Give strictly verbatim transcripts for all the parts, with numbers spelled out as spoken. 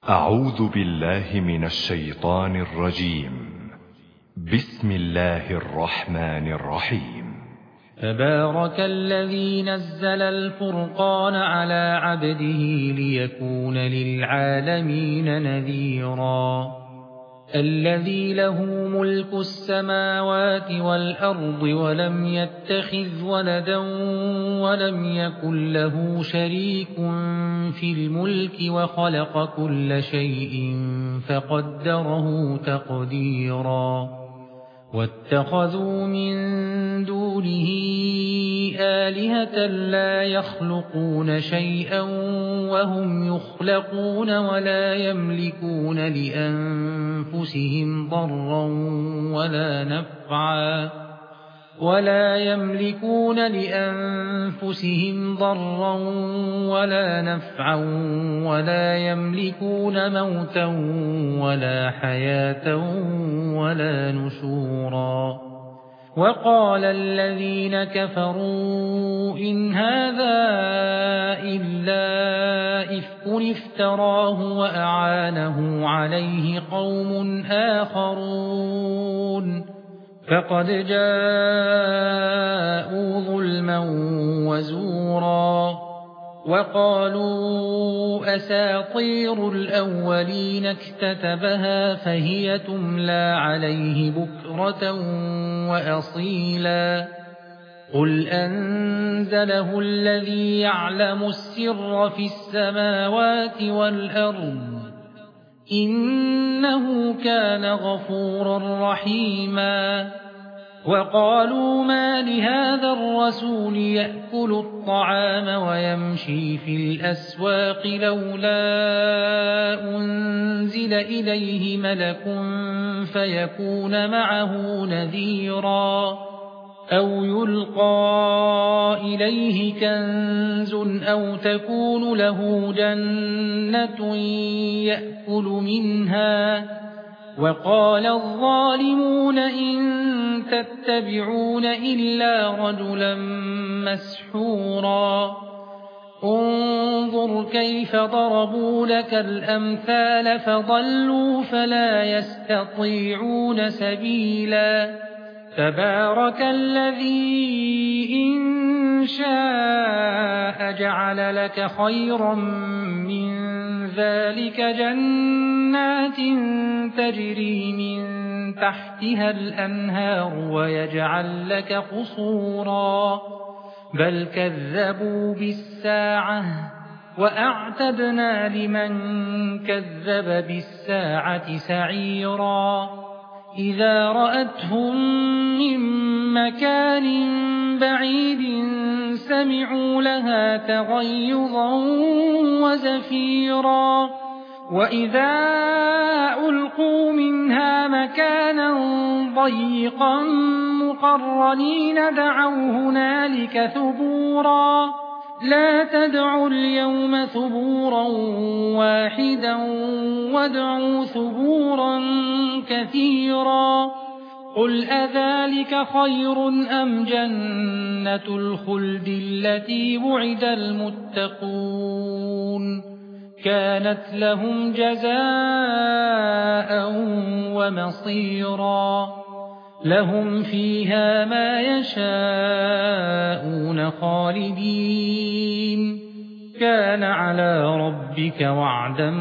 أعوذ بالله من الشيطان الرجيم. بسم الله الرحمن الرحيم. تبارك الذي نزل الفرقان على عبده ليكون للعالمين نذيرا. الذي له ملك السماوات والأرض ولم يتخذ ولدا ولم يكن له شريك في الملك وخلق كل شيء فقدره تقديرا. واتخذوا من دونه آلهة لا يخلقون شيئا وهم يخلقون ولا يملكون لأنفسهم ضرا ولا نفعا ولا يملكون لأنفسهم ضرا ولا نفعا ولا يملكون موتا ولا حياة ولا نشورا. وقال الذين كفروا إن هذا إلا إفك افتراه وأعانه عليه قوم آخرون فقد جاءوا ظلما وزورا. وقالوا أساطير الأولين اكتتبها فهي تملى عليه بكرة وأصيلا. قل أنزله الذي يعلم السر في السماوات والأرض إنه كان غفورا رحيما. وقالوا ما لهذا الرسول يأكل الطعام ويمشي في الأسواق لولا أنزل إليه ملك فيكون معه نذيرا أو يلقى إليه كنز أو تكون له جنة يأكل منها. وقال الظالمون إن تتبعون إلا رجلا مسحورا. انظر كيف ضربوا لك الأمثال فضلوا فلا يستطيعون سبيلا. تبارك الذي إن شاء جعل لك خيرا من ذلك جنات تجري من تحتها الأنهار ويجعل لك قصورا. بل كذبوا بالساعة وأعتدنا لمن كذب بالساعة سعيرا. إذا رأتهم من مكان بعيد سمعوا لها تغيظا وزفيرا. وإذا ألقوا منها مكانا ضيقا مقرنين دعوا هنالك ثبورا. لا تدعوا اليوم ثبورا واحدا وادعوا ثبورا كثيرا. قل أذلك خير أم جنة الخلد التي وعد المتقون كانت لهم جزاء ومصيرا. لهم فيها ما يشاءون خالدين كان على ربك وعدا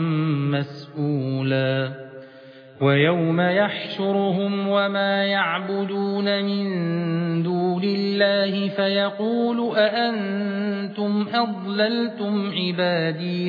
مسئولا. ويوم يحشرهم وما يعبدون من دون الله فيقول أأنتم أضللتم عبادي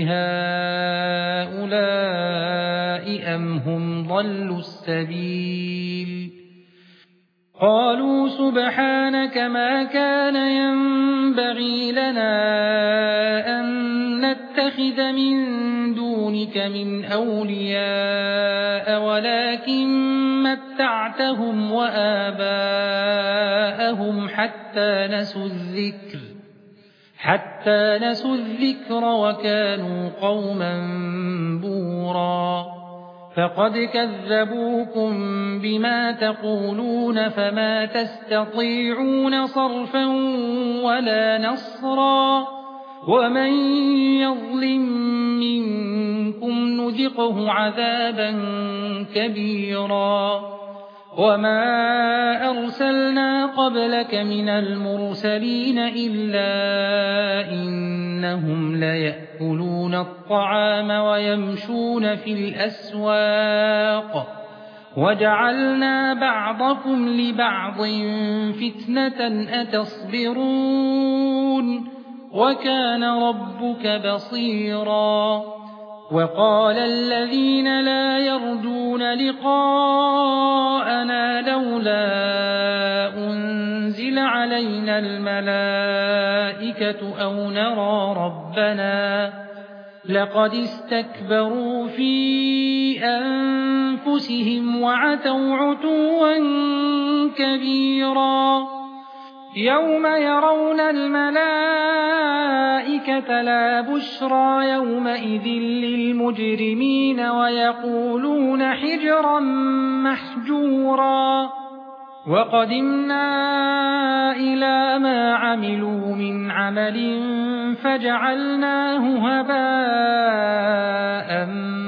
هؤلاء أم هم ضلوا السبيل. قالوا سبحانك ما كان ينبغي لنا أن نتخذ من دونك من أولياء ولكن متعتهم وآباءهم حتى نسوا الذكر حتى نسوا الذكر وكانوا قوما بورا. فقد كذبوكم بما تقولون فما تستطيعون صرفا ولا نصرا. ومن يظلم منكم نذقه عذابا كبيرا وما أرسلنا قبلك من المرسلين إلا إنهم ليأكلون الطعام ويمشون في الأسواق وجعلنا بعضكم لبعض فتنة أتصبرون وكان ربك بصيرا وقال الذين لا يرجون لقاءنا لولا أنزل علينا الملائكة أو نرى ربنا لقد استكبروا في أنفسهم وعتوا عتوا كبيرا يوم يرون الملائكة لا بشرى يومئذ للمجرمين ويقولون حجرا محجورا وقدمنا إلى ما عملوا من عمل فجعلناه هباء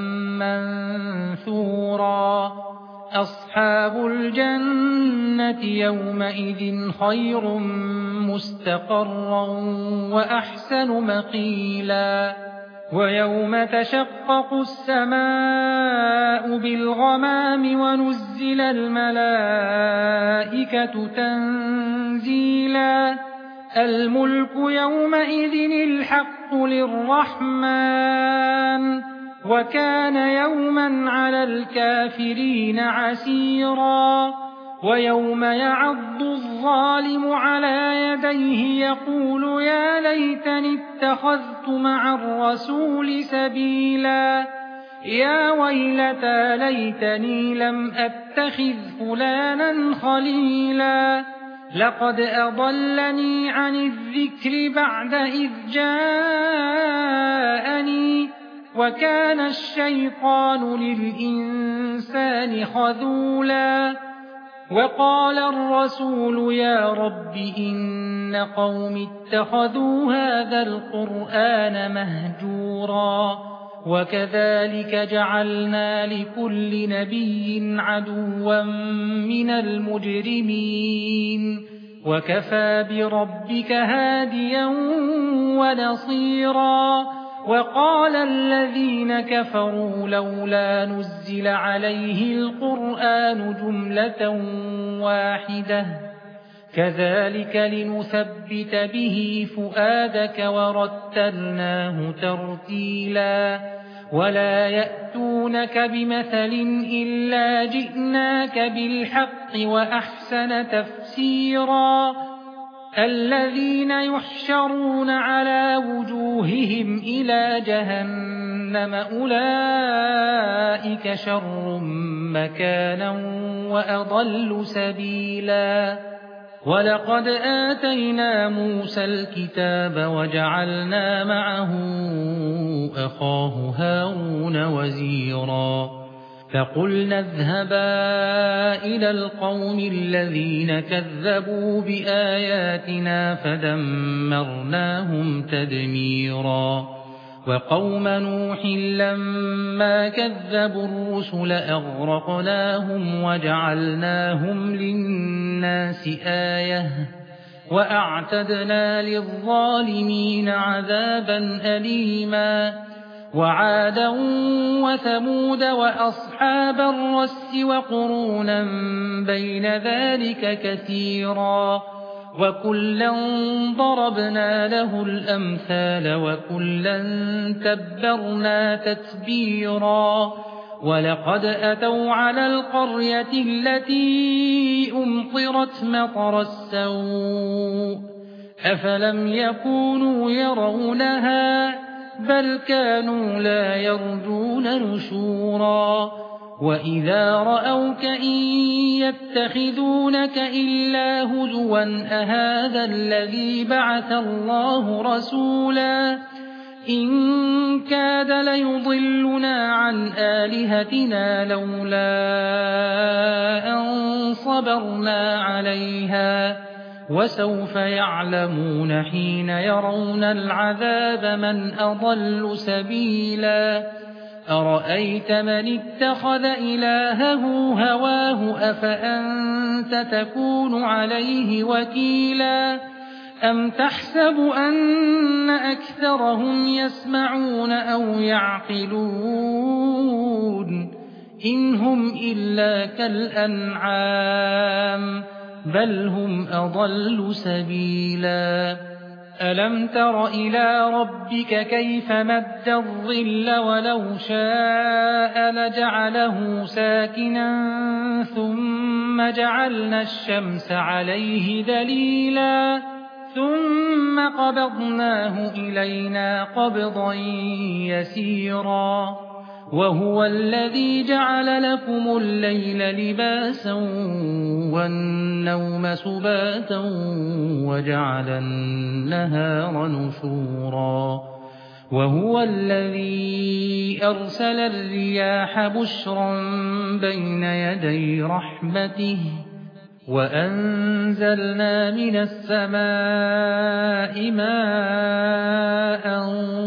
منثورا أصحاب الجنة يومئذ خير مستقرا وأحسن مقيلا ويوم تشقق السماء بالغمام ونزل الملائكة تنزيلا الملك يومئذ الحق للرحمن وكان يوما على الكافرين عسيرا ويوم يعض الظالم على يديه يقول يا ليتني اتخذت مع الرسول سبيلا يا ويلتى ليتني لم أتخذ فلانا خليلا لقد أضلني عن الذكر بعد إذ جاءني وكان الشيطان للإنسان خذولا وقال الرسول يا رب إن قوم اتخذوا هذا القرآن مهجورا وكذلك جعلنا لكل نبي عدوا من المجرمين وكفى بربك هاديا ونصيرا وقال الذين كفروا لولا نزل عليه القرآن جملة واحدة كذلك لنثبت به فؤادك ورتلناه ترتيلا ولا يأتونك بمثل إلا جئناك بالحق وأحسن تفسيرا الذين يحشرون على وجوههم إلى جهنم أولئك شر مكانا وأضل سبيلا ولقد آتينا موسى الكتاب وجعلنا معه أخاه هارون وزيرا فقلنا اذهبا إلى القوم الذين كذبوا بآياتنا فدمرناهم تدميرا وقوم نوح لما كذبوا الرسل أغرقناهم وجعلناهم للناس آية وأعتدنا للظالمين عذابا أليما وعادا وثمود وأصحاب الرس وقرونا بين ذلك كثيرا وكلا ضربنا له الأمثال وكلا تبرنا تتبيرا ولقد أتوا على القرية التي أمطرت مطر السوء أفلم يكونوا يرونها بل كانوا لا يرجون نشورا وإذا رأوك إن يتخذونك إلا هزوا أهذا الذي بعث الله رسولا إن كاد ليضلنا عن آلهتنا لولا أن صبرنا عليها وسوف يعلمون حين يرون العذاب من أضل سبيلا أرأيت من اتخذ إلهه هواه أفأنت تكون عليه وكيلا أم تحسب أن أكثرهم يسمعون أو يعقلون إن هم إلا كالأنعام بل هم أضل سبيلا ألم تر إلى ربك كيف مد الظل ولو شاء لجعله ساكنا ثم جعلنا الشمس عليه دليلا ثم قبضناه إلينا قبضا يسيرا وهو الذي جعل لكم الليل لباسا والنوم سباتا وجعل النهار نشورا وهو الذي أرسل الرياح بشرا بين يدي رحمته وأنزلنا من السماء ماء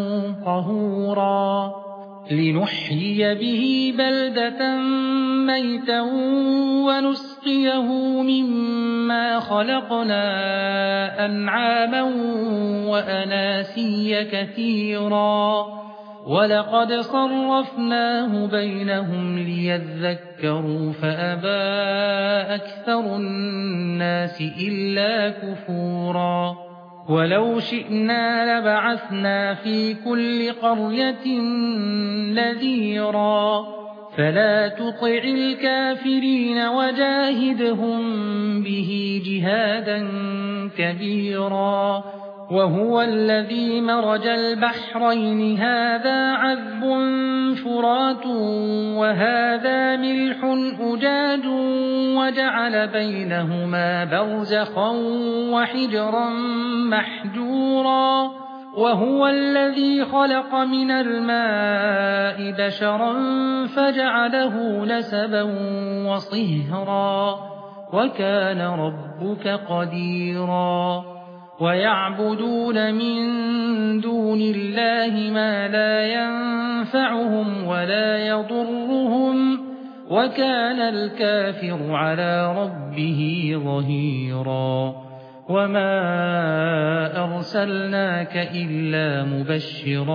طهورا لنحيي به بلدة ميتا ونسقيه مما خلقنا أنعاما وأناسيا كثيرا ولقد صرفناه بينهم ليذكروا فأبى أكثر الناس إلا كفورا ولو شئنا لبعثنا في كل قرية نذيرا فلا تطع الكافرين وجاهدهم به جهادا كبيرا وهو الذي مرج البحرين هذا عذب فرات وهذا ملح أجاج وجعل بينهما برزخا وحجرا محجورا وهو الذي خلق من الماء بشرا فجعله نسبا وصهرا وكان ربك قديرا ويعبدون من دون الله ما لا ينفعهم ولا يضرهم وكان الكافر على ربه ظهيرا وما أرسلناك إلا مبشرا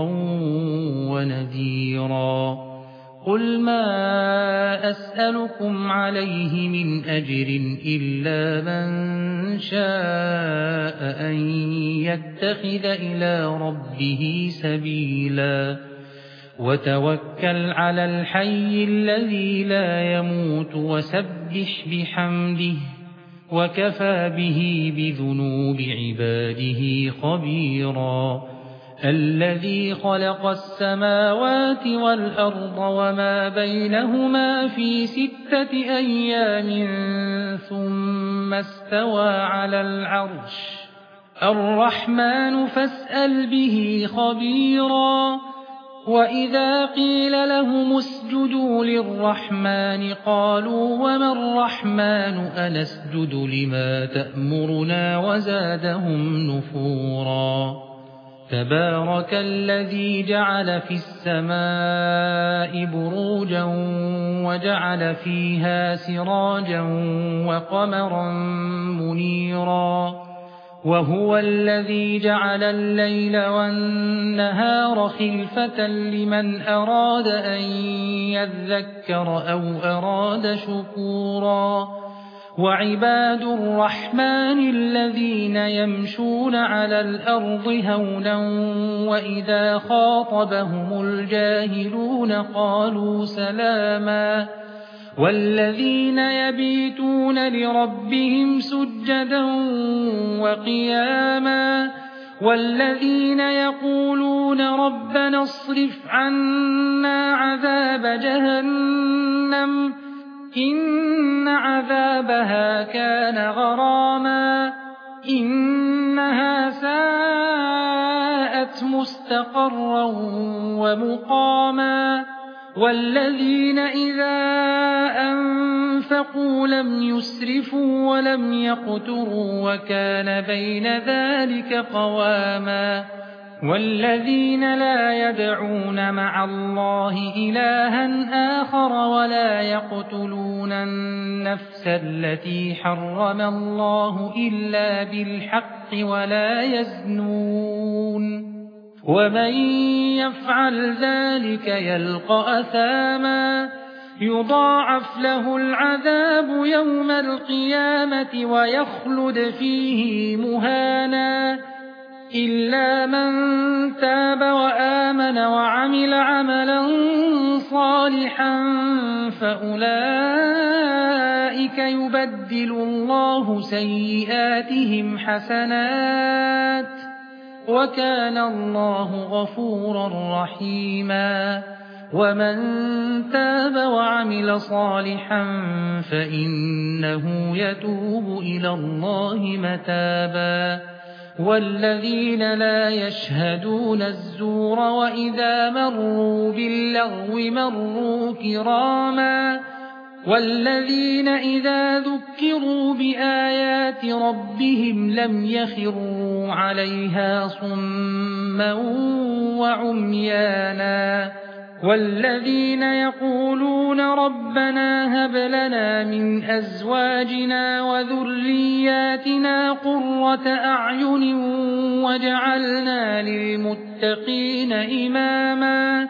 ونذيرا قل ما أسألكم عليه من أجر إلا من شاء أن يتخذ إلى ربه سبيلا وتوكل على الحي الذي لا يموت وسبح بحمده وكفى به بذنوب عباده خبيرا الذي خلق السماوات والأرض وما بينهما في ستة أيام ثم استوى على العرش الرحمن فاسأل به خبيرا وإذا قيل لهم اسجدوا للرحمن قالوا وما الرحمن أنسجد لما تأمرنا وزادهم نفورا تبارك الذي جعل في السماء بروجا وجعل فيها سراجا وقمرا منيرا وهو الذي جعل الليل والنهار خلفة لمن أراد أن يذكر أو أراد شكورا وعباد الرحمن الذين يمشون على الأرض هونا وإذا خاطبهم الجاهلون قالوا سلاما والذين يبيتون لربهم سجدا وقياما والذين يقولون ربنا اصرف عنا عذاب جهنم إن عذابها كان غراما إنها ساءت مستقرا ومقاما والذين إذا أنفقوا لم يسرفوا ولم يقتروا وكان بين ذلك قواما والذين لا يدعون مع الله إلها آخر ولا يقتلون النفس التي حرم الله إلا بالحق ولا يزنون ومن يفعل ذلك يلقى أثاما يضاعف له العذاب يوم القيامة ويخلد فيه مهانا إلا من تاب وآمن وعمل عملا صالحا فأولئك يبدل الله سيئاتهم حسنات وكان الله غفورا رحيما ومن تاب وعمل صالحا فإنه يتوب إلى الله متابا والذين لا يشهدون الزور وإذا مروا باللغو مروا كراما والذين إذا ذكروا بآيات ربهم لم يخروا عليها صما وعميانا والذين يقولون ربنا هب لنا من أزواجنا وذرياتنا قرة أعين واجعلنا للمتقين إماما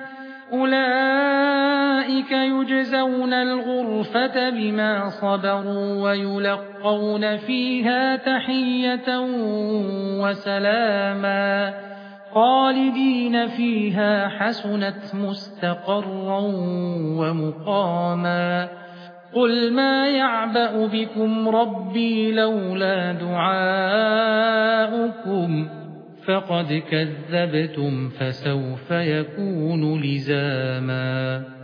أولئك يجزون الغرفة بما صبروا ويلقون فيها تحية وسلاما خالدين فيها حسنت مستقرا ومقاما قل ما يعبأ بكم ربي لولا دعاؤكم فقد كذبتم فسوف يكون لزاما